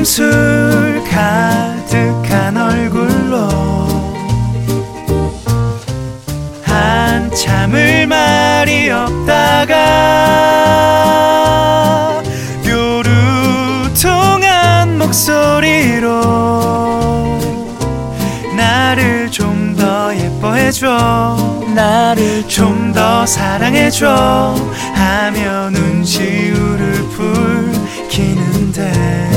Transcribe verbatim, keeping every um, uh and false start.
심술 가득한 얼굴로 한참을 말이 없다가 요루통한 목소리로 나를 좀 더 예뻐해줘, 나를 좀 더 사랑해줘 하며 눈시울을 붉히는데